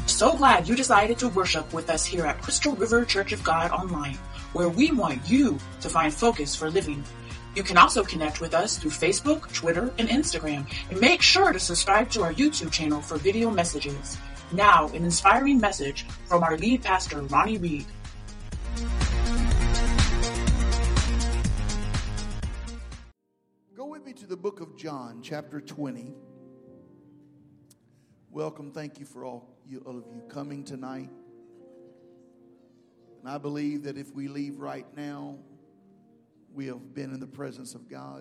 So glad you decided to worship with us here at Crystal River Church of God Online, where we want you to find focus for living. You can also connect with us through Facebook, Twitter, and Instagram, and make sure to subscribe to our YouTube channel for video messages. Now, an inspiring message from our lead pastor, Ronnie Reed. Go with me to the book of John, chapter 20. Welcome. Thank you for all of you coming tonight. And I believe that if we leave right now, we have been in the presence of God.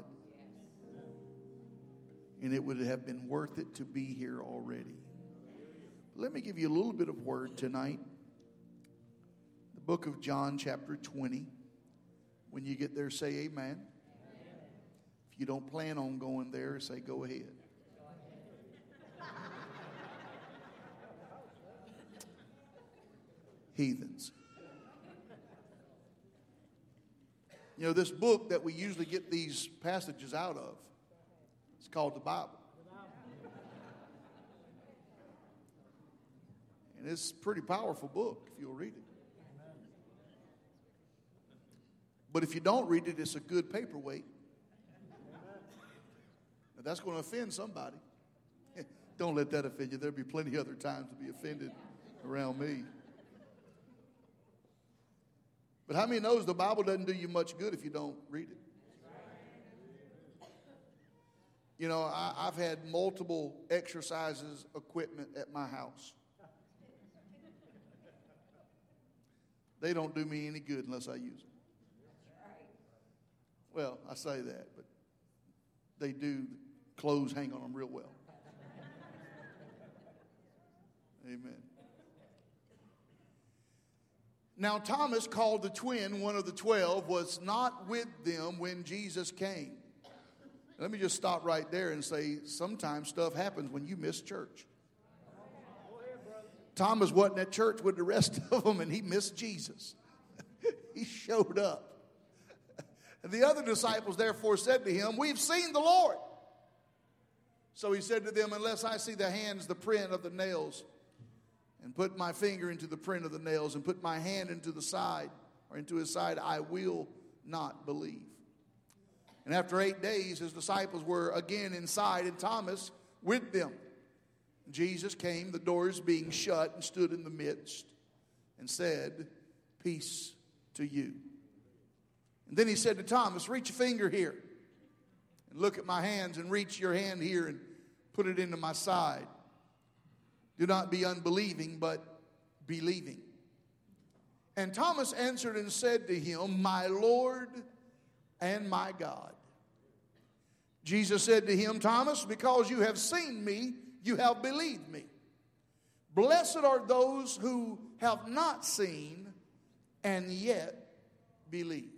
And it would have been worth it to be here already. Let me give you a little bit of word tonight. The book of John, chapter 20. When you get there, say amen. If you don't plan on going there, say go ahead. Heathens. You know, this book that we usually get these passages out of, it's called the Bible. And it's a pretty powerful book if you'll read it. But if you don't read it, it's a good paperweight. Now, that's going to offend somebody. Don't let that offend you. There'll be plenty of other times to be offended around me. But how many knows the Bible doesn't do you much good if you don't read it? You know, I've had multiple exercises equipment at my house. They don't do me any good unless I use them. Well, I say that, but they do. Clothes hang on them real well. Amen. Now, Thomas, called the twin, one of the 12, was not with them when Jesus came. Let me just stop right there and say, sometimes stuff happens when you miss church. Thomas wasn't at church with the rest of them, and he missed Jesus. He showed up. And the other disciples therefore said to him, "We've seen the Lord." So he said to them, "Unless I see the hands, the print of the nails, and put my finger into the print of the nails, and put my hand into the side, or into his side, I will not believe." And after 8 days, his disciples were again inside, and Thomas with them. Jesus came, the doors being shut, and stood in the midst, and said, "Peace to you." And then he said to Thomas, "Reach your finger here, and look at my hands, and reach your hand here, and put it into my side. Do not be unbelieving, but believing." And Thomas answered and said to him, "My Lord and my God." Jesus said to him, "Thomas, because you have seen me, you have believed me. Blessed are those who have not seen and yet believed."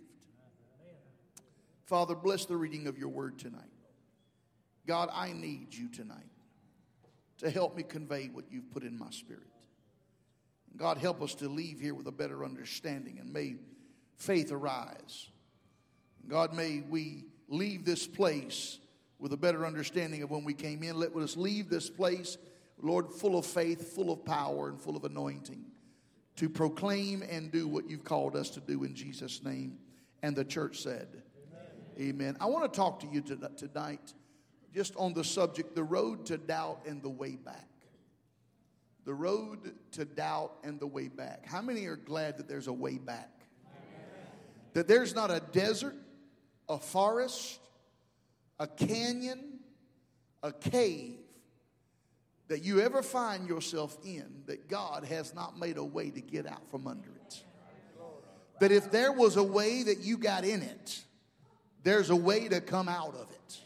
Father, bless the reading of your word tonight. God, I need you tonight to help me convey what you've put in my spirit. God, help us to leave here with a better understanding, and may faith arise. God, may we leave this place with a better understanding of when we came in. Let us leave this place, Lord, full of faith, full of power, and full of anointing to proclaim and do what you've called us to do in Jesus' name. And the church said, amen. I want to talk to you tonight just on the subject, the road to doubt and the way back. The road to doubt and the way back. How many are glad that there's a way back? That there's not a desert, a forest, a canyon, a cave that you ever find yourself in that God has not made a way to get out from under it. That if there was a way that you got in it, there's a way to come out of it.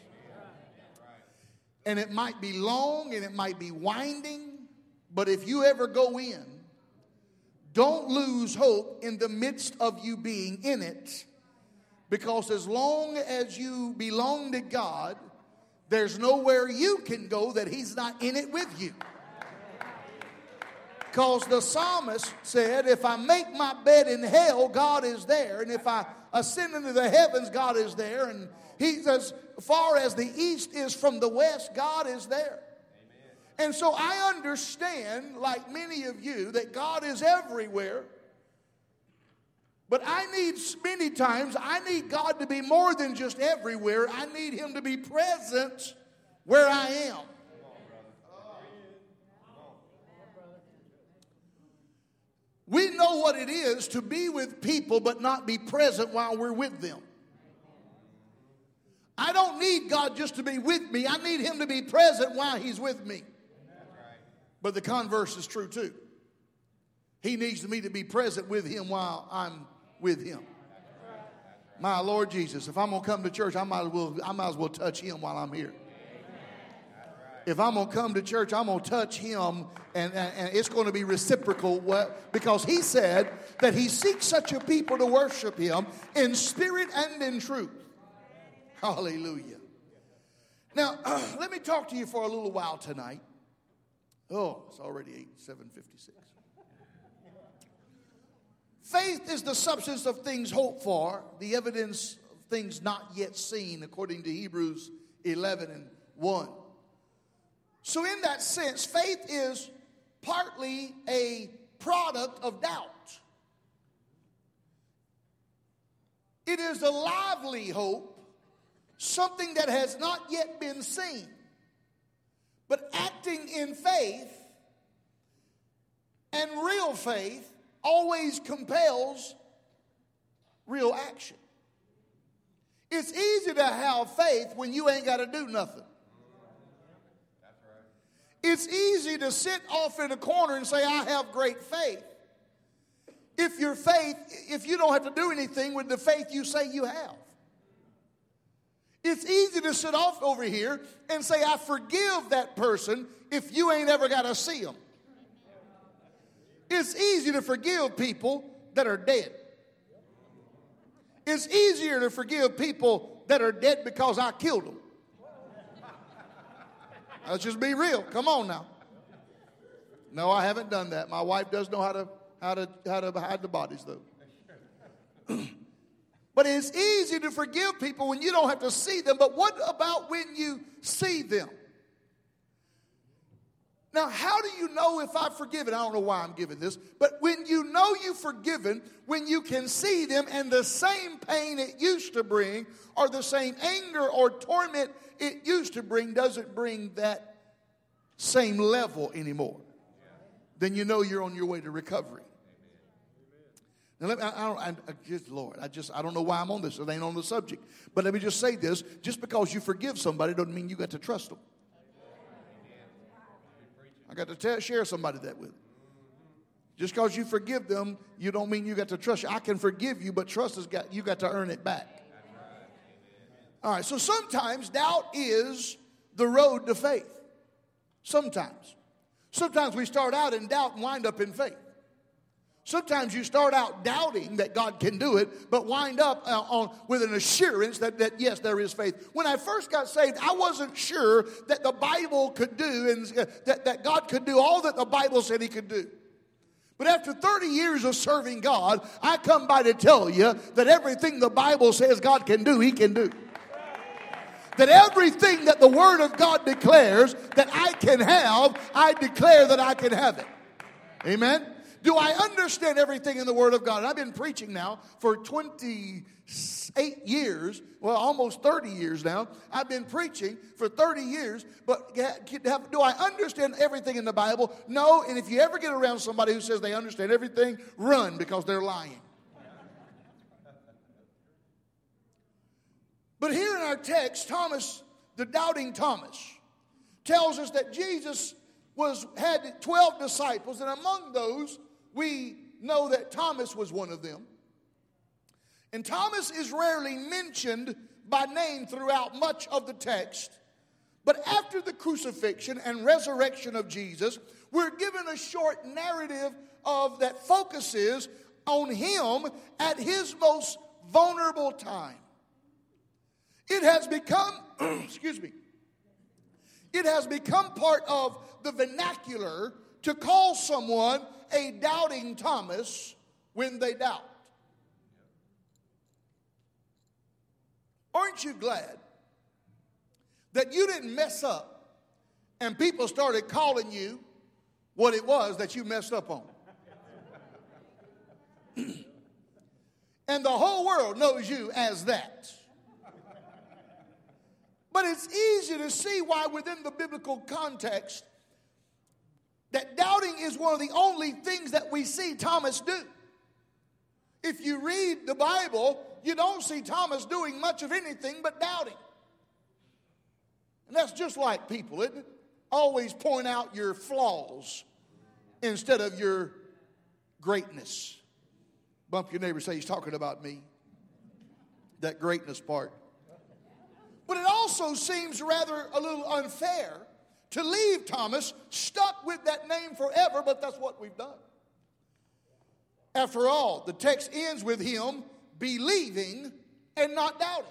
And it might be long and it might be winding, but if you ever go in, don't lose hope in the midst of you being in it, because as long as you belong to God, there's nowhere you can go that he's not in it with you. Because the psalmist said, if I make my bed in hell, God is there. And if I ascend into the heavens, God is there. And he says, as far as the east is from the west, God is there. And so I understand, like many of you, that God is everywhere. But many times, I need God to be more than just everywhere. I need Him to be present where I am. We know what it is to be with people but not be present while we're with them. I don't need God just to be with me. I need Him to be present while He's with me. But the converse is true too. He needs me to be present with Him while I'm with Him. My Lord Jesus, if I'm going to come to church, I might as well touch Him while I'm here. If I'm going to come to church, I'm going to touch Him, and it's going to be reciprocal, because He said that He seeks such a people to worship Him in spirit and in truth. Hallelujah. Now, let me talk to you for a little while tonight. Oh, it's already 7:56. Faith is the substance of things hoped for, the evidence of things not yet seen, according to Hebrews 11:1. So in that sense, faith is partly a product of doubt. It is a lively hope, something that has not yet been seen. But acting in faith and real faith always compels real action. It's easy to have faith when you ain't got to do nothing. It's easy to sit off in a corner and say, I have great faith. If you don't have to do anything with the faith you say you have. It's easy to sit off over here and say, I forgive that person if you ain't ever got to see them. It's easy to forgive people that are dead. It's easier to forgive people that are dead because I killed them. Let's just be real. Come on now. No, I haven't done that. My wife does know how to hide the bodies, though. But it's easy to forgive people when you don't have to see them. But what about when you see them? Now, how do you know if I've forgiven? I don't know why I'm giving this. But when you know you've forgiven, when you can see them and the same pain it used to bring, or the same anger or torment it used to bring doesn't bring that same level anymore, then you know you're on your way to recovery. Now, I don't know why I'm on this. It ain't on the subject. But let me just say this. Just because you forgive somebody doesn't mean you got to trust them. I got to share somebody that with. Just because you forgive them, you don't mean you got to trust you. I can forgive you, but trust is you got to earn it back. All right, so sometimes doubt is the road to faith. Sometimes. Sometimes we start out in doubt and wind up in faith. Sometimes you start out doubting that God can do it, but wind up with an assurance that yes, there is faith. When I first got saved, I wasn't sure that the Bible could do, and that God could do all that the Bible said He could do. But after 30 years of serving God, I come by to tell you that everything the Bible says God can do, He can do. That everything that the Word of God declares that I can have, I declare that I can have it. Amen? Do I understand everything in the Word of God? And I've been preaching now for 28 years, well, almost 30 years now. I've been preaching for 30 years, but do I understand everything in the Bible? No, and if you ever get around somebody who says they understand everything, run, because they're lying. But here in our text, Thomas, the doubting Thomas, tells us that Jesus had 12 disciples, and among those, we know that Thomas was one of them. And Thomas is rarely mentioned by name throughout much of the text. But after the crucifixion and resurrection of Jesus, we're given a short narrative that focuses on him at his most vulnerable time. It has become, it has become part of the vernacular to call someone a doubting Thomas when they doubt. Aren't you glad that you didn't mess up and people started calling you what it was that you messed up on. And the whole world knows you as that. But it's easy to see why within the biblical context that doubting is one of the only things that we see Thomas do. If you read the Bible, you don't see Thomas doing much of anything but doubting. And that's just like people, isn't it? Always point out your flaws instead of your greatness. Bump your neighbor, say he's talking about me. That greatness part. But it also seems rather a little unfair to leave Thomas stuck with that name forever, but that's what we've done. After all, the text ends with him believing and not doubting.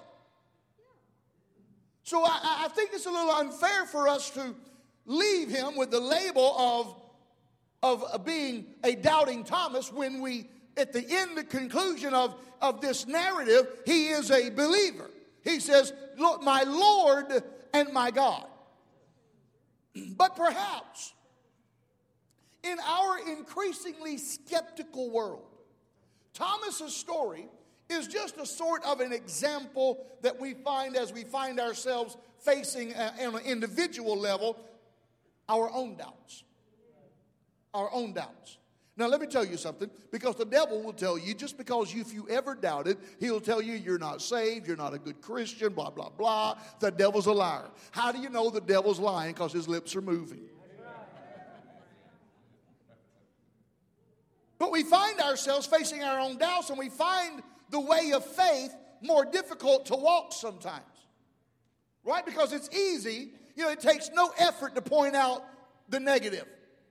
So I think it's a little unfair for us to leave him with the label of being a doubting Thomas when we, at the end, the conclusion of this narrative, he is a believer. He says, "Look, my Lord and my God." But perhaps in our increasingly skeptical world, Thomas's story is just a sort of an example that we find as we find ourselves facing on an individual level our own doubts. Our own doubts. Now let me tell you something, because the devil will tell you, just because if you ever doubted, he'll tell you you're not saved, you're not a good Christian, blah, blah, blah. The devil's a liar. How do you know the devil's lying? Because his lips are moving. But we find ourselves facing our own doubts, and we find the way of faith more difficult to walk sometimes. Right? Because it's easy. It takes no effort to point out the negative.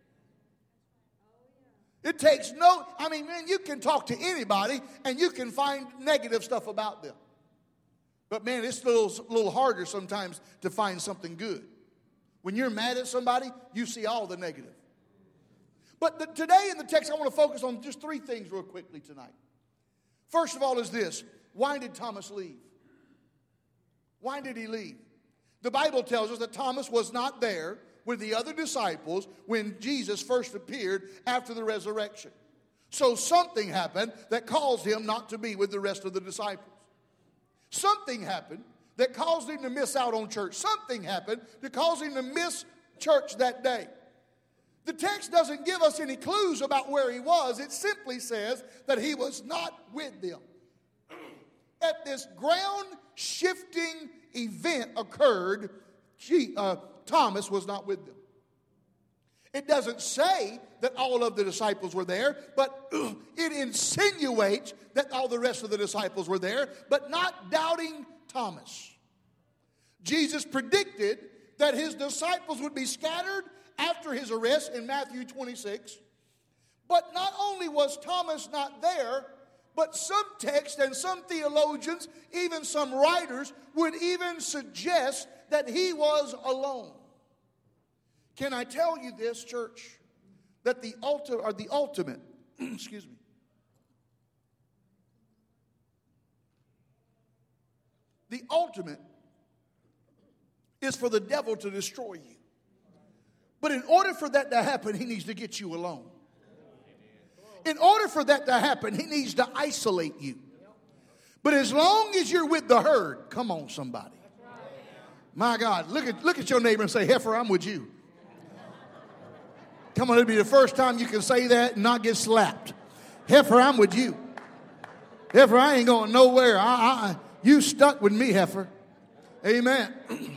It takes you can talk to anybody and you can find negative stuff about them. But man, it's a little harder sometimes to find something good. When you're mad at somebody, you see all the negative. But today in the text, I want to focus on just three things real quickly tonight. First of all is this: why did Thomas leave? Why did he leave? The Bible tells us that Thomas was not there with the other disciples when Jesus first appeared after the resurrection. So something happened that caused him not to be with the rest of the disciples. Something happened that caused him to miss out on church. Something happened that caused him to miss church that day. The text doesn't give us any clues about where he was. It simply says that he was not with them. At this ground-shifting event occurred, Thomas was not with them. It doesn't say that all of the disciples were there, but it insinuates that all the rest of the disciples were there, but not doubting Thomas. Jesus predicted that his disciples would be scattered after his arrest in Matthew 26. But not only was Thomas not there, but some texts and some theologians, even some writers, would even suggest that he was alone. Can I tell you this, church? That the ultimate, excuse me. The ultimate is for the devil to destroy you. But in order for that to happen, he needs to get you alone. In order for that to happen, he needs to isolate you. But as long as you're with the herd, come on, somebody. My God, look at your neighbor and say, "Heifer, I'm with you." Come on, it'll be the first time you can say that and not get slapped. "Heifer, I'm with you. Heifer, I ain't going nowhere. You stuck with me, heifer." Amen.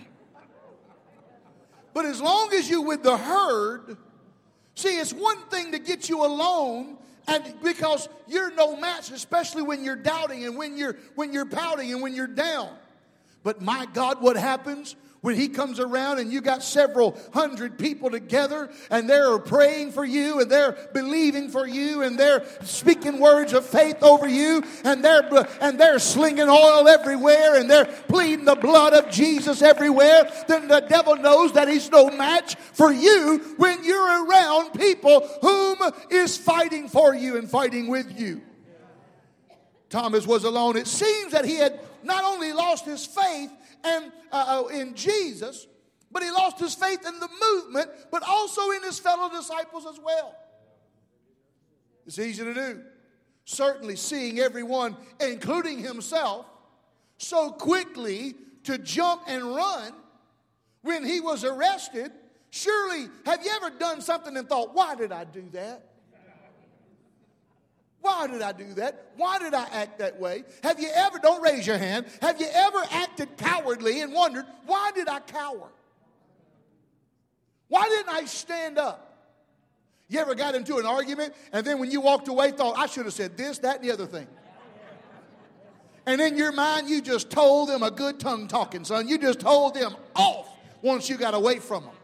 But as long as you're with the herd, see, it's one thing to get you alone, and because you're no match, especially when you're doubting and when you're pouting and when you're down. But my God, what happens when he comes around and you got several hundred people together and they're praying for you and they're believing for you and they're speaking words of faith over you and they're slinging oil everywhere and they're pleading the blood of Jesus everywhere, then the devil knows that he's no match for you when you're around people whom is fighting for you and fighting with you. Thomas was alone. It seems that he had not only lost his faith and in Jesus, But he lost his faith in the movement, but also in his fellow disciples as well. It's easy to do. Certainly seeing everyone, including himself, so quickly to jump and run when he was arrested. Surely, have you ever done something and thought, why did I do that? Why did I do that? Why did I act that way? Have you ever, don't raise your hand, have you ever acted cowardly and wondered, why did I cower? Why didn't I stand up? You ever got into an argument and then when you walked away thought, I should have said this, that, and the other thing. And in your mind, you just told them a good tongue talking, son. You just told them off once you got away from them.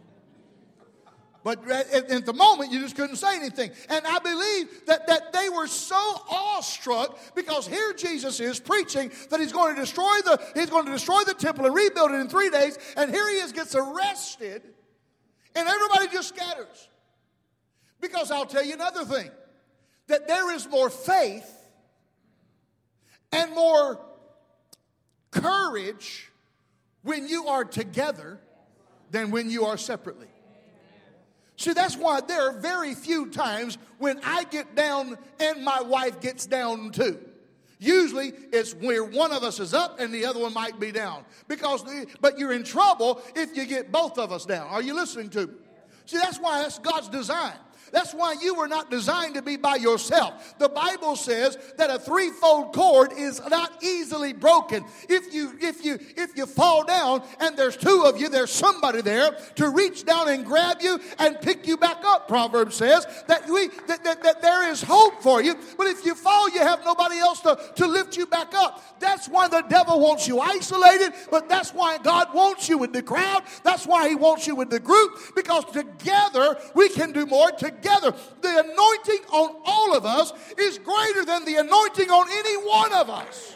But at the moment, you just couldn't say anything. And I believe that they were so awestruck because here Jesus is preaching that he's going to destroy the temple and rebuild it in 3 days. And here he is, gets arrested, and everybody just scatters. Because I'll tell you another thing, that there is more faith and more courage when you are together than when you are separately. See, that's why there are very few times when I get down and my wife gets down too. Usually it's where one of us is up and the other one might be down. But you're in trouble if you get both of us down. Are you listening to me? See, that's why that's God's design. That's why you were not designed to be by yourself. The Bible says that a threefold cord is not easily broken. If you fall down and there's two of you, there's somebody there to reach down and grab you and pick you back up. Proverbs says that there is hope for you. But if you fall, you have nobody else to lift you back up. That's why the devil wants you isolated, but that's why God wants you with the crowd. That's why he wants you with the group, because together we can do more. Together, the anointing on all of us is greater than the anointing on any one of us.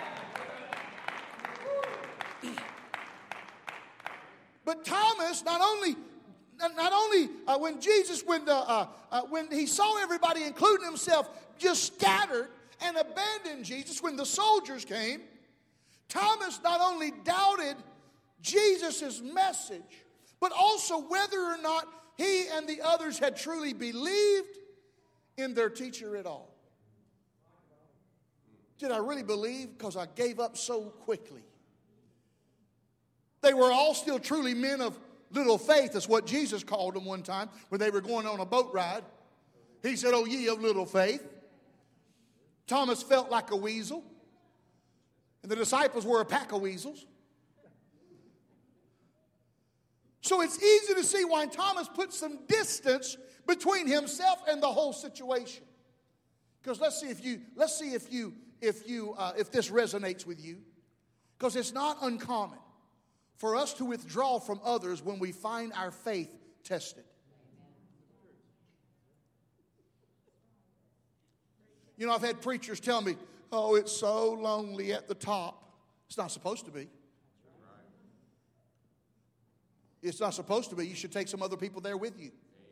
But Thomas, not only when he saw everybody, including himself, just scattered and abandoned Jesus, when the soldiers came, Thomas not only doubted Jesus' message, but also whether or not he and the others had truly believed in their teacher at all. Did I really believe? Because I gave up so quickly. They were all still truly men of little faith. That's what Jesus called them one time when they were going on a boat ride. He said, "Oh, ye of little faith." Thomas felt like a weasel. And the disciples were a pack of weasels. So it's easy to see why Thomas put some distance between himself and the whole situation. Because let's see if this resonates with you. Because it's not uncommon for us to withdraw from others when we find our faith tested. You know, I've had preachers tell me, "Oh, it's so lonely at the top." It's not supposed to be. It's not supposed to be. You should take some other people there with you.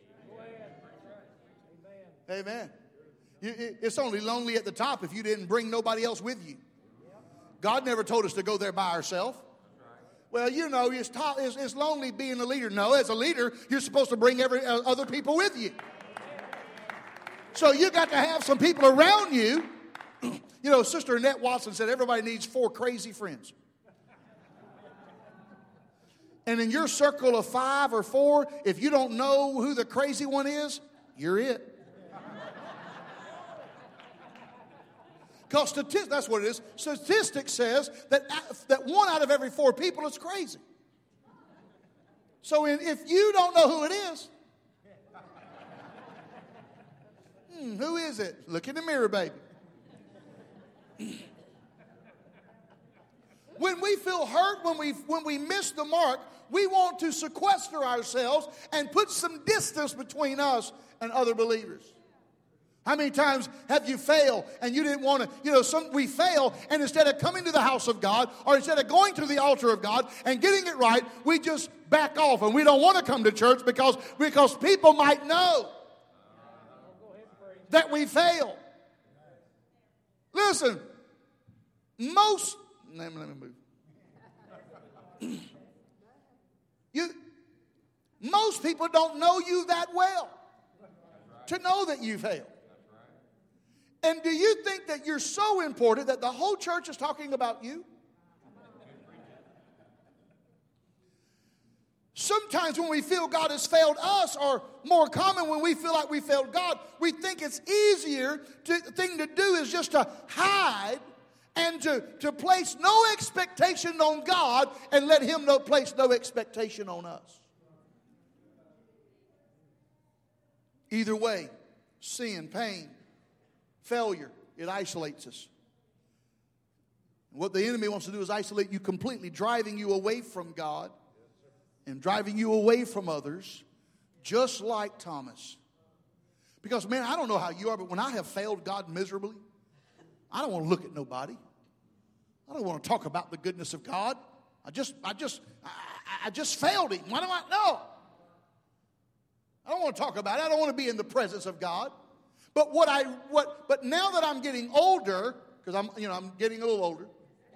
Amen. It's only lonely at the top if you didn't bring nobody else with you. God never told us to go there by ourselves. Well, you know, it's lonely being a leader. No, as a leader, you're supposed to bring other people with you. So you got to have some people around you. You know, Sister Annette Watson said everybody needs 4 crazy friends. And in your circle of 5 or 4, if you don't know who the crazy one is, you're it. Because that's what it is. Statistics says that 1 out of every 4 people is crazy. So if you don't know who it is, who is it? Look in the mirror, baby. When we feel hurt, when we miss the mark, we want to sequester ourselves and put some distance between us and other believers. How many times have you failed and you didn't want to, we fail, and instead of coming to the house of God or instead of going to the altar of God and getting it right, we just back off and we don't want to come to church because people might know that we fail. Listen, let me move. Most people don't know you that well to know that you failed. And do you think that you're so important that the whole church is talking about you? Sometimes when we feel God has failed us, or more common when we feel like we failed God, we think it's easier thing to do is just to hide and to place no expectation on God and let Him place no expectation on us. Either way, sin, pain, failure, it isolates us. What the enemy wants to do is isolate you completely, driving you away from God and driving you away from others, just like Thomas. Because, man, I don't know how you are, but when I have failed God miserably, I don't want to look at nobody. I don't want to talk about the goodness of God. I just failed Him. Why do I know? I don't want to talk about it. I don't want to be in the presence of God. But but now that I'm getting older, because I'm getting a little older.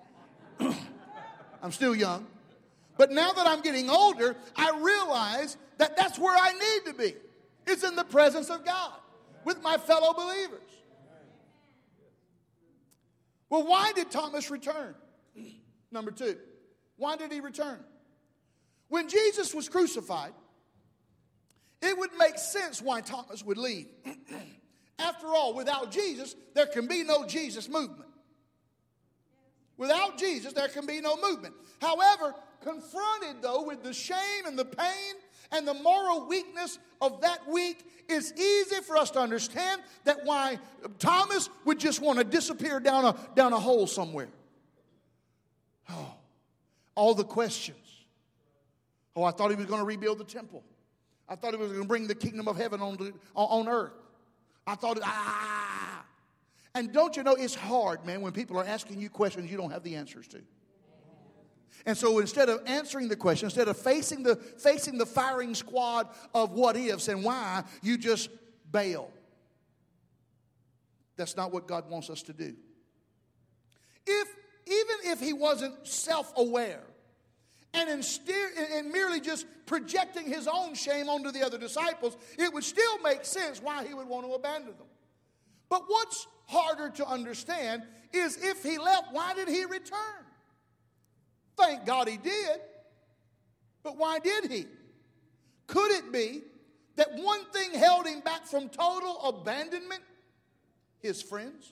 I'm still young. But now that I'm getting older, I realize that that's where I need to be. It's in the presence of God with my fellow believers. Well, why did Thomas return? Number 2, why did he return? When Jesus was crucified, it would make sense why Thomas would leave. After all, without Jesus, there can be no Jesus movement. Without Jesus, there can be no movement. However, confronted, though, with the shame and the pain and the moral weakness of that week, it's easy for us to understand that why Thomas would just want to disappear down a hole somewhere. Oh, all the questions. Oh, I thought he was going to rebuild the temple. I thought he was going to bring the kingdom of heaven on earth. I thought, And don't you know, it's hard, man, when people are asking you questions you don't have the answers to. And so instead of answering the question, instead of facing the firing squad of what ifs and why, you just bail. That's not what God wants us to do. Even if he wasn't self-aware and merely just projecting his own shame onto the other disciples, it would still make sense why he would want to abandon them. But what's harder to understand is if he left, why did he return? Thank God he did. But why did he? Could it be that one thing held him back from total abandonment? His friends.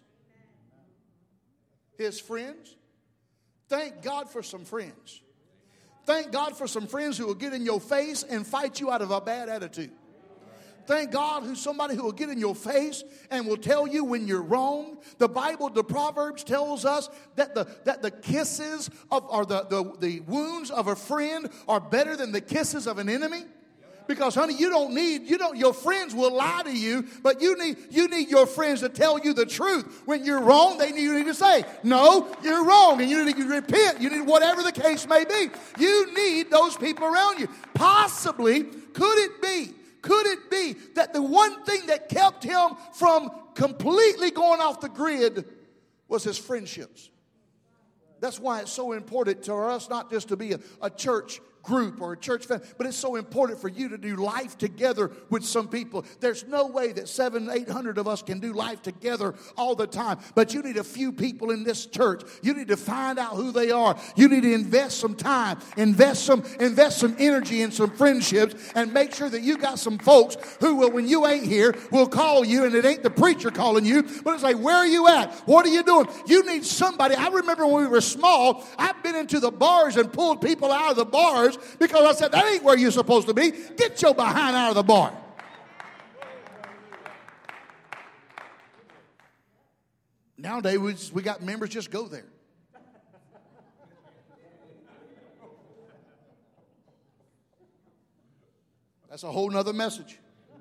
His friends. Thank God for some friends. Thank God for some friends who will get in your face and fight you out of a bad attitude. Thank God who's somebody who will get in your face and will tell you when you're wrong. The Bible, the Proverbs tells us that the kisses or the wounds of a friend are better than the kisses of an enemy. Because, honey, your friends will lie to you, but you need your friends to tell you the truth. When you're wrong, you need to say, no, you're wrong, and you need to repent. You need whatever the case may be. You need those people around you. Possibly, could it be that the one thing that kept him from completely going off the grid was his friendships? That's why it's so important to us not just to be a church group or a church family, but it's so important for you to do life together with some people. There's no way that 700-800 of us can do life together all the time, but you need a few people in this church. You need to find out who they are. You need to invest some time, invest some energy in some friendships, and make sure that you got some folks who will, when you ain't here, will call you, and it ain't the preacher calling you, but it's like, where are you at? What are you doing? You need somebody. I remember when we were small, I've been into the bars and pulled people out of the bars because I said, that ain't where you're supposed to be. Get your behind out of the bar. Nowadays, we got members just go there. That's a whole nother message.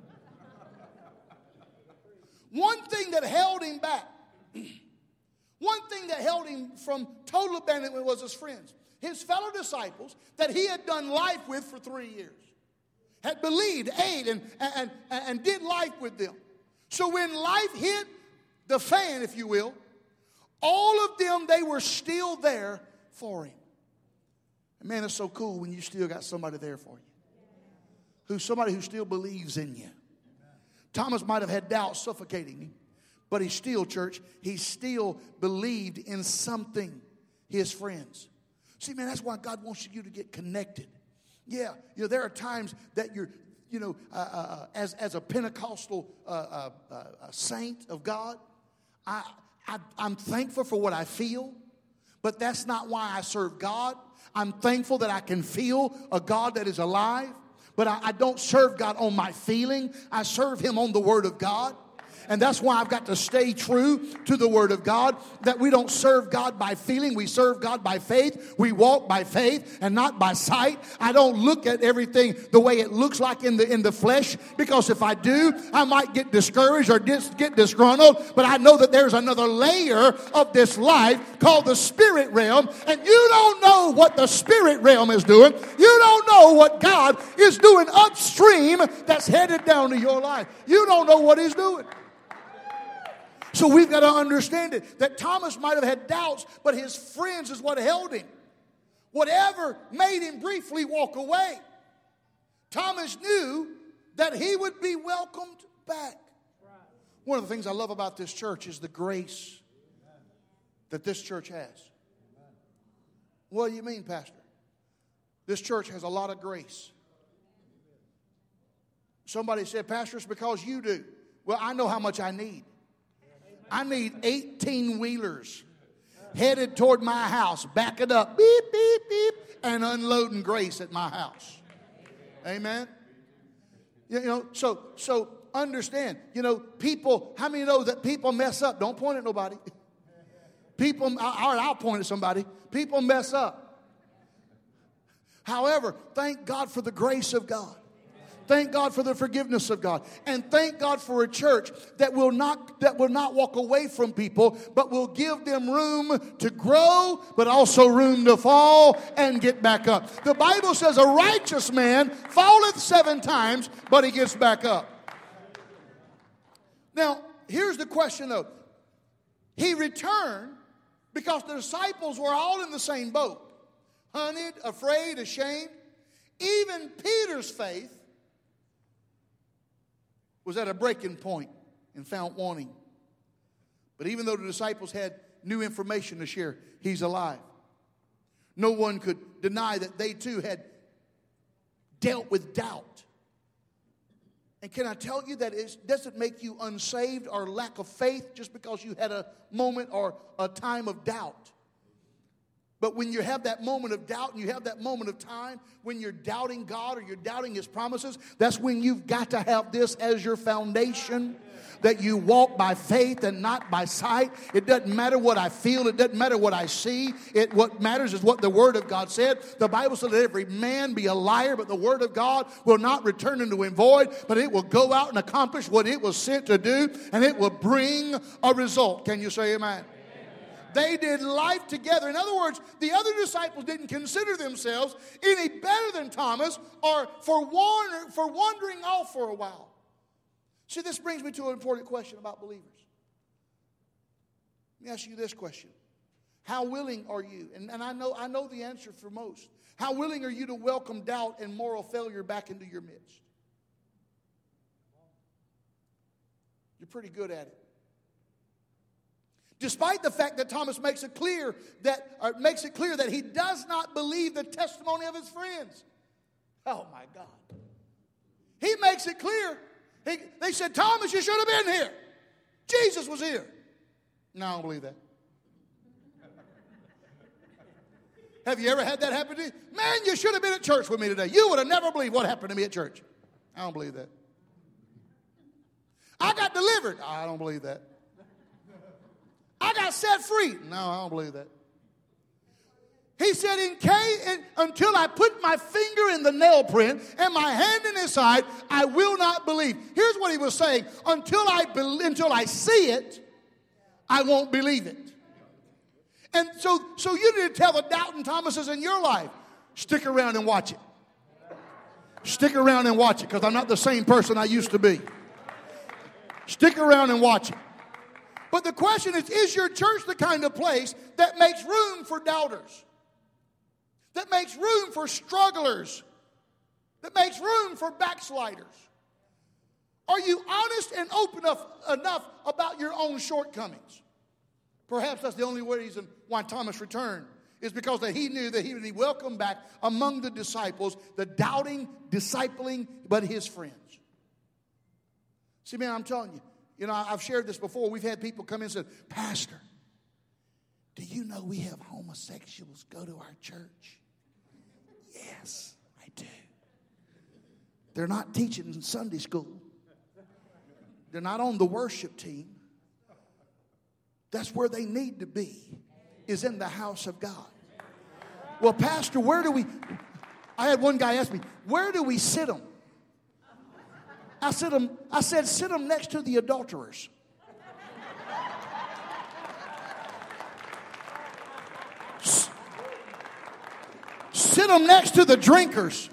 One thing that held him back, one thing that held him from total abandonment was his friends. His fellow disciples that he had done life with for 3 years. Had believed, ate, and did life with them. So when life hit the fan, if you will, all of them, they were still there for him. And man, it's so cool when you still got somebody there for you. who's somebody who still believes in you. Thomas might have had doubts suffocating him, but he still, church, he still believed in something. His friends. See, man, that's why God wants you to get connected. Yeah, there are times that you're, as a Pentecostal saint of God, I'm thankful for what I feel, but that's not why I serve God. I'm thankful that I can feel a God that is alive, but I don't serve God on my feeling. I serve Him on the Word of God. And that's why I've got to stay true to the Word of God, that we don't serve God by feeling. We serve God by faith. We walk by faith and not by sight. I don't look at everything the way it looks like in the flesh, because if I do, I might get discouraged or get disgruntled. But I know that there's another layer of this life called the spirit realm, and you don't know what the spirit realm is doing. You don't know what God is doing upstream that's headed down to your life. You don't know what He's doing. So we've got to understand it, that Thomas might have had doubts, but his friends is what held him. Whatever made him briefly walk away, Thomas knew that he would be welcomed back. One of the things I love about this church is the grace that this church has. What do you mean, Pastor? This church has a lot of grace. Somebody said, Pastor, it's because you do. Well, I know how much I need. I need 18-wheelers headed toward my house, backing up, beep, beep, beep, and unloading grace at my house. Amen? So understand, people, how many know that people mess up? Don't point at nobody. People, I'll point at somebody. People mess up. However, thank God for the grace of God. Thank God for the forgiveness of God. And thank God for a church that will not walk away from people, but will give them room to grow, but also room to fall and get back up. The Bible says a righteous man falleth 7 times, but he gets back up. Now, here's the question though. He returned because the disciples were all in the same boat. Hunted, afraid, ashamed. Even Peter's faith was at a breaking point and found wanting. But even though the disciples had new information to share, he's alive. No one could deny that they too had dealt with doubt. And can I tell you that it doesn't make you unsaved or lack of faith just because you had a moment or a time of doubt. But when you have that moment of doubt and you have that moment of time when you're doubting God or you're doubting His promises, that's when you've got to have this as your foundation, that you walk by faith and not by sight. It doesn't matter what I feel. It doesn't matter what I see. What matters is what the Word of God said. The Bible said that every man be a liar, but the Word of God will not return into him void, but it will go out and accomplish what it was sent to do, and it will bring a result. Can you say amen? They did life together. In other words, the other disciples didn't consider themselves any better than Thomas or for wandering off for a while. See, this brings me to an important question about believers. Let me ask you this question. How willing are you? And I know the answer for most. How willing are you to welcome doubt and moral failure back into your midst? You're pretty good at it. Despite the fact that Thomas makes it clear that he does not believe the testimony of his friends. Oh my God. He makes it clear. They said, Thomas, you should have been here. Jesus was here. No, I don't believe that. Have you ever had that happen to you? Man, you should have been at church with me today. You would have never believed what happened to me at church. I don't believe that. I got delivered. I don't believe that. I got set free. No, I don't believe that. He said, until I put my finger in the nail print and my hand in his side, I will not believe. Here's what he was saying. Until I see it, I won't believe it. And so you need to tell the doubting Thomases in your life, stick around and watch it. Stick around and watch it, because I'm not the same person I used to be. Stick around and watch it. But the question is your church the kind of place that makes room for doubters? That makes room for strugglers? that makes room for backsliders? Are you honest and open enough about your own shortcomings? Perhaps that's the only reason why Thomas returned, is because that he knew that he would be welcomed back among the disciples, the doubting, discipling, but his friends. See, man, I'm telling you, I've shared this before. We've had people come in and say, Pastor, do you know we have homosexuals go to our church? Yes, I do. They're not teaching in Sunday school. They're not on the worship team. That's where they need to be, is in the house of God. Well, Pastor, I had one guy ask me, where do we sit them? I said, sit them next to the adulterers. Sit them next to the drinkers.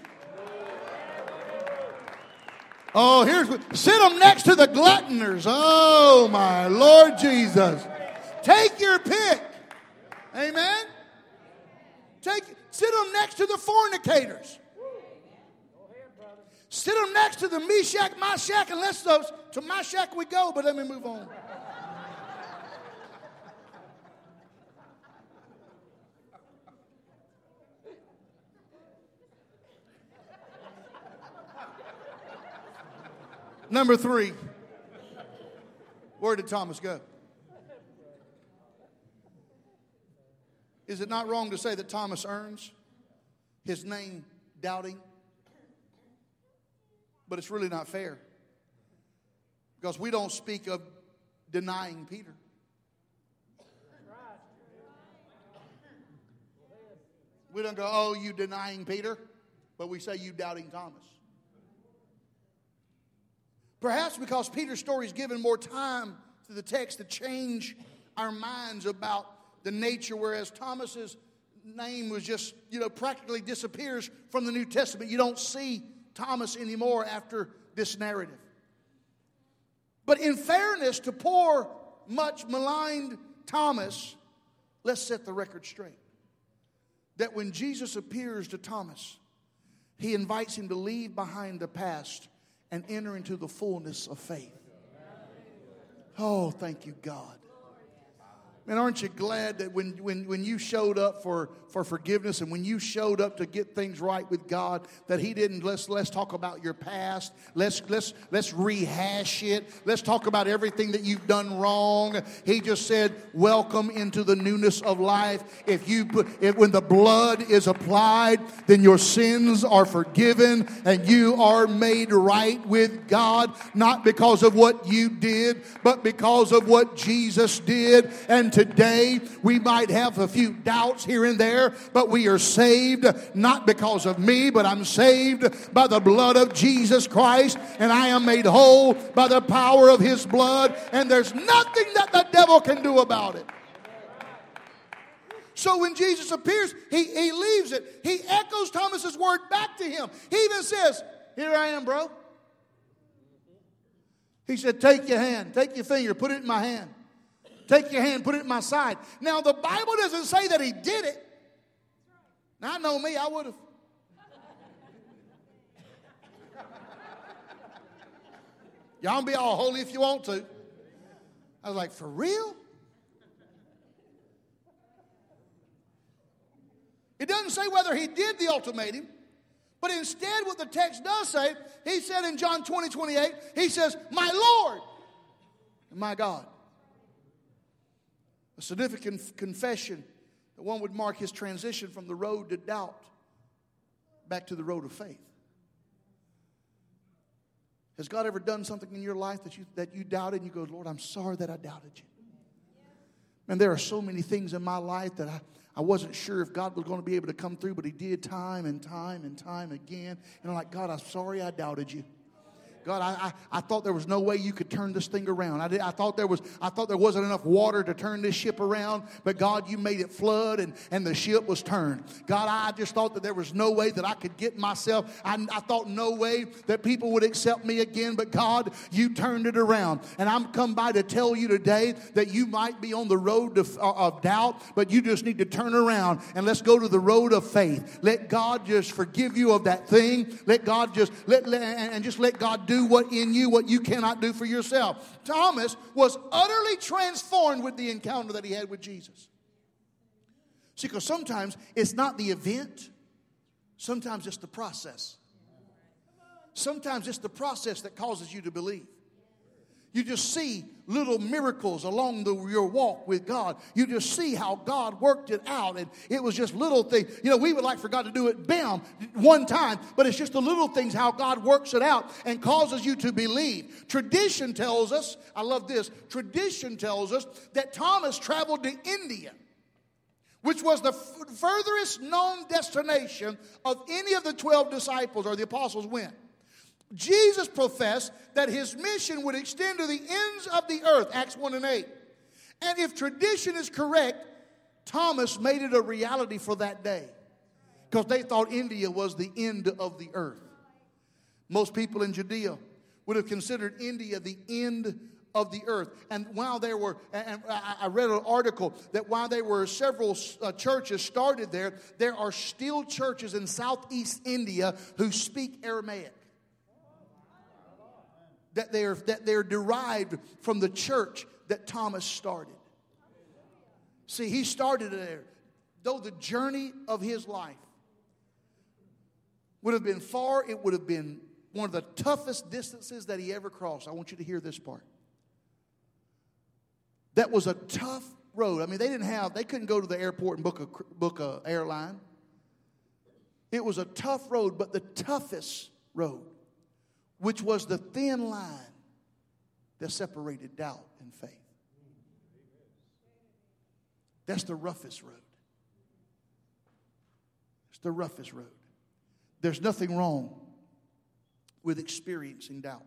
Oh, sit them next to the gluttoners. Oh, my Lord Jesus. Take your pick. Amen. Sit them next to the fornicators. Sit them next to the Meshach, Mashach, and to Mashach we go, but let me move on. Number 3. Where did Thomas go? Is it not wrong to say that Thomas earns his name doubting? But it's really not fair. Because we don't speak of denying Peter. We don't go, oh, you denying Peter. But we say you doubting Thomas. Perhaps because Peter's story is given more time to the text to change our minds about the nature, whereas Thomas's name was just, practically disappears from the New Testament. You don't see Thomas anymore after this narrative. But in fairness to poor, much maligned Thomas, let's set the record straight. That when Jesus appears to Thomas, he invites him to leave behind the past and enter into the fullness of faith. Oh, thank you, God. Man, aren't you glad that when you showed up for forgiveness and when you showed up to get things right with God, that He didn't let's talk about your past. Let's rehash it. Let's talk about everything that you've done wrong. He just said, welcome into the newness of life. When the blood is applied, then your sins are forgiven and you are made right with God, not because of what you did, but because of what Jesus did. And today we might have a few doubts here and there, but we are saved not because of me, but I'm saved by the blood of Jesus Christ, and I am made whole by the power of His blood, and there's nothing that the devil can do about it. So when Jesus appears, he leaves it. He echoes Thomas's word back to him. He even says, here I am, bro. He said, take your hand, take your finger, put it in my hand. Take your hand, put it in my side. Now, the Bible doesn't say that he did it. Now, I know me, I would have. Y'all can be all holy if you want to. I was like, for real? It doesn't say whether he did the ultimatum, but instead what the text does say, he said in John 20:28, he says, my Lord and my God. A significant confession that one would mark his transition from the road to doubt back to the road of faith. Has God ever done something in your life that you doubted and you go, Lord, I'm sorry that I doubted you? And there are so many things in my life that I wasn't sure if God was going to be able to come through, but He did time and time and time again. And I'm like, God, I'm sorry I doubted you. God, I thought there was no way you could turn this thing around. I thought there wasn't enough water to turn this ship around, but God, you made it flood and the ship was turned. God, I just thought that there was no way that I could get myself. I thought no way that people would accept me again, but God, you turned it around. And I'm come by to tell you today that you might be on the road of doubt, but you just need to turn around and let's go to the road of faith. Let God just forgive you of that thing. Let God just let God do what you cannot do for yourself. Thomas was utterly transformed with the encounter that he had with Jesus. See, because sometimes it's not the event. Sometimes it's the process. Sometimes it's the process that causes you to believe. You just see little miracles along your walk with God. You just see how God worked it out. And it was just little things. You know, we would like for God to do it, bam, one time. But it's just the little things, how God works it out and causes you to believe. Tradition tells us, I love this, tradition tells us that Thomas traveled to India, which was the furthest known destination of any of the 12 disciples or the apostles went. Jesus professed that his mission would extend to the ends of the earth, Acts 1 and 8. And if tradition is correct, Thomas made it a reality for that day because they thought India was the end of the earth. Most people in Judea would have considered India the end of the earth. And while there were, and I read an article that while there were several churches started there, there are still churches in southeast India who speak Aramaic. That they're derived from the church that Thomas started. See, he started there. Though the journey of his life would have been far, it would have been one of the toughest distances that he ever crossed. I want you to hear this part. That was a tough road. I mean, they couldn't go to the airport and book a airline. It was a tough road, but the toughest road, which was the thin line that separated doubt and faith. That's the roughest road. It's the roughest road. There's nothing wrong with experiencing doubt.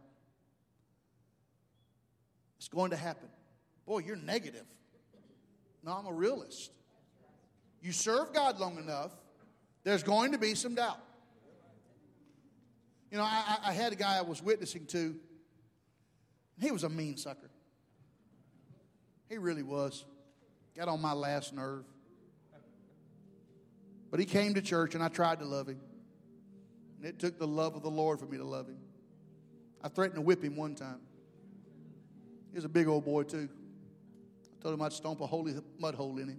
It's going to happen. Boy, you're negative. No, I'm a realist. You serve God long enough, there's going to be some doubt. You know, I had a guy I was witnessing to. He was a mean sucker. He really was. Got on my last nerve. But he came to church and I tried to love him. And it took the love of the Lord for me to love him. I threatened to whip him one time. He was a big old boy too. I told him I'd stomp a holy mud hole in him.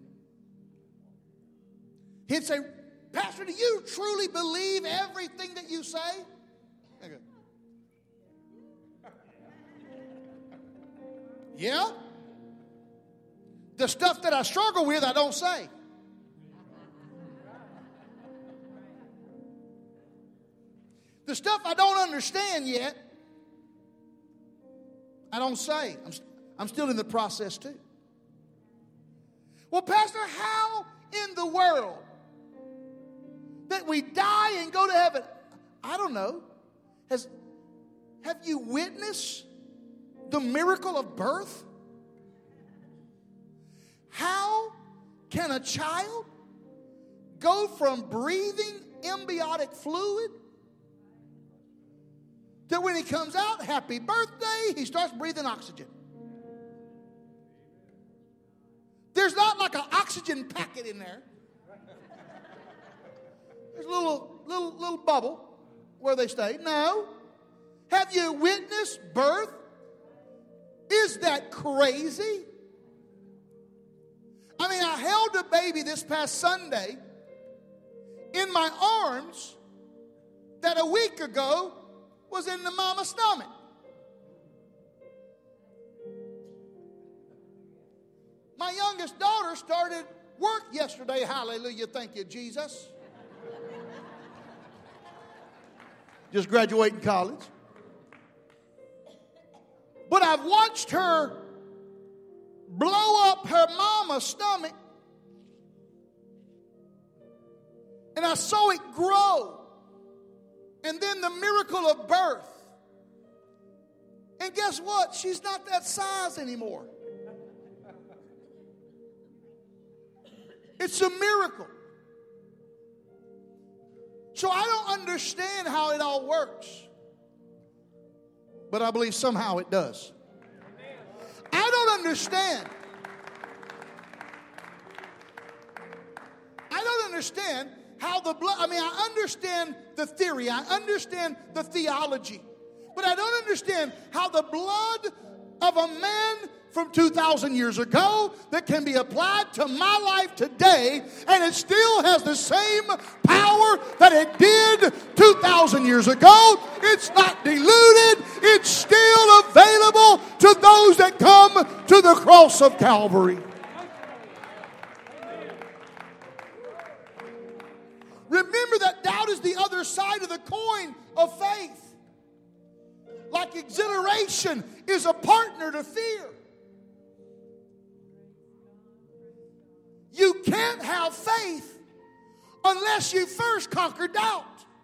He'd say, "Pastor, do you truly believe everything that you say?" I go, "Yeah. The stuff that I struggle with, I don't say." The stuff I don't understand yet, I don't say. I'm still in the process too. Well, Pastor, how in the world that we die and go to heaven? I don't know. Have you witnessed the miracle of birth? How can a child go from breathing embryonic fluid to when he comes out, happy birthday, he starts breathing oxygen? There's not like an oxygen packet in there. There's a little bubble where they stay. No. Have you witnessed birth? Is that crazy? I mean, I held a baby this past Sunday in my arms that a week ago was in the mama's stomach. My youngest daughter started work yesterday. Hallelujah. Thank you, Jesus. Just graduating college. But I've watched her blow up her mama's stomach. And I saw it grow. And then the miracle of birth. And guess what? She's not that size anymore. It's a miracle. So I don't understand how it all works. But I believe somehow it does. I don't understand. I don't understand how the blood, I understand the theory. I understand the theology. But I don't understand how the blood of a man from 2,000 years ago that can be applied to my life today, and it still has the same power that it did 2,000 years ago. It's not diluted. It's still available to those that come to the cross of Calvary. Remember that doubt is the other side of the coin of faith. Like exhilaration is a partner to fear. You can't have faith unless you first conquer doubt.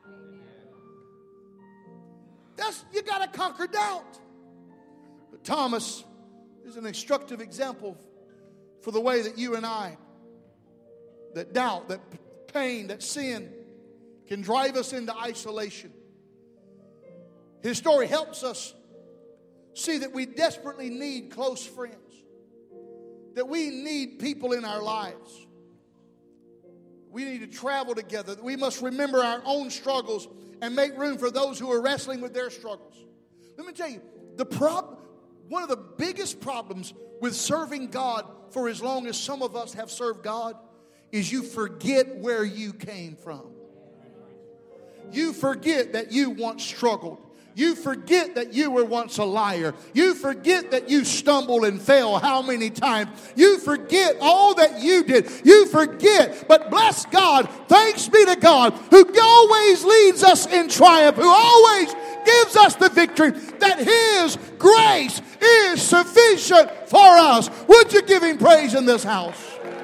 You got to conquer doubt. But Thomas is an instructive example for the way that you and I, that doubt, that pain, that sin can drive us into isolation. His story helps us see that we desperately need close friends. That we need people in our lives. We need to travel together. That we must remember our own struggles and make room for those who are wrestling with their struggles. Let me tell you, one of the biggest problems with serving God for as long as some of us have served God is you forget where you came from. You forget that you once struggled. You forget that you were once a liar. You forget that you stumbled and fell how many times. You forget all that you did. You forget. But bless God, thanks be to God, who always leads us in triumph, who always gives us the victory, that His grace is sufficient for us. Would you give Him praise in this house?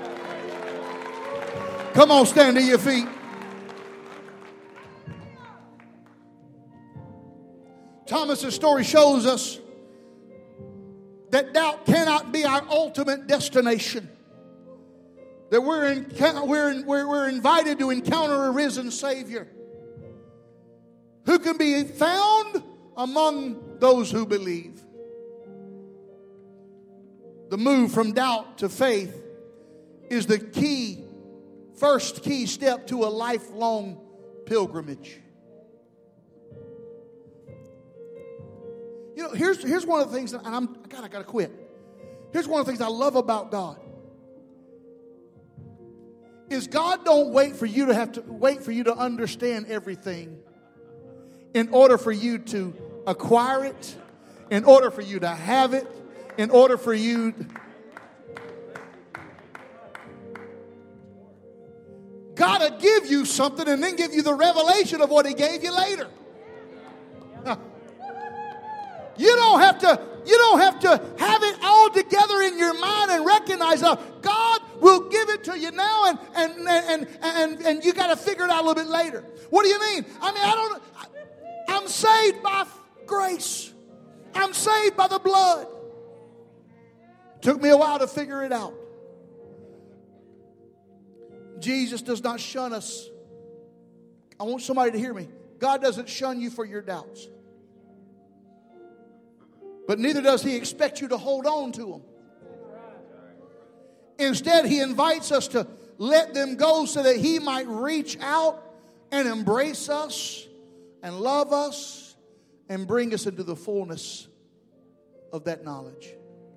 Come on, stand to your feet. Thomas's story shows us that doubt cannot be our ultimate destination. That we're invited to encounter a risen Savior who can be found among those who believe. The move from doubt to faith is the first key step to a lifelong pilgrimage. You know, here's one of the things that I gotta quit. Here's one of the things I love about God. Is God don't wait for you to understand everything in order for you to acquire it, in order for you to have it, in order for you. God will give you something and then give you the revelation of what He gave you later. You don't have to have it all together in your mind and recognize that God will give it to you now and you got to figure it out a little bit later. What do you mean? I'm saved by grace. I'm saved by the blood. Took me a while to figure it out. Jesus does not shun us. I want somebody to hear me. God doesn't shun you for your doubts. But neither does He expect you to hold on to them. Instead, He invites us to let them go so that He might reach out and embrace us and love us and bring us into the fullness of that knowledge.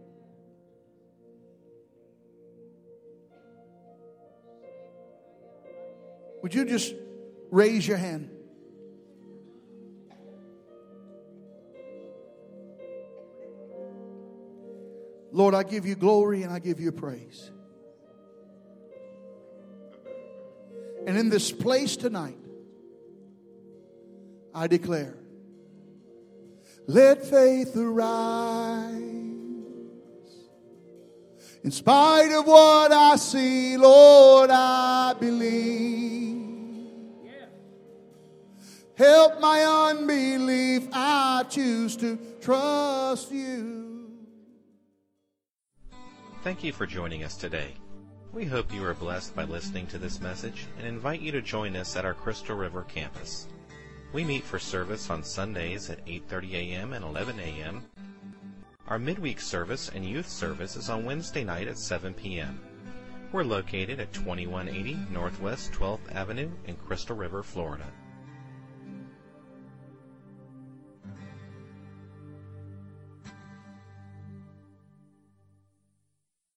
Would you just raise your hand? Lord, I give you glory and I give you praise. And in this place tonight, I declare, let faith arise. In spite of what I see, Lord, I believe. Help my unbelief, I choose to trust you. Thank you for joining us today. We hope you are blessed by listening to this message and invite you to join us at our Crystal River campus. We meet for service on Sundays at 8:30 a.m. and 11 a.m. Our midweek service and youth service is on Wednesday night at 7 p.m. We're located at 2180 Northwest 12th Avenue in Crystal River, Florida.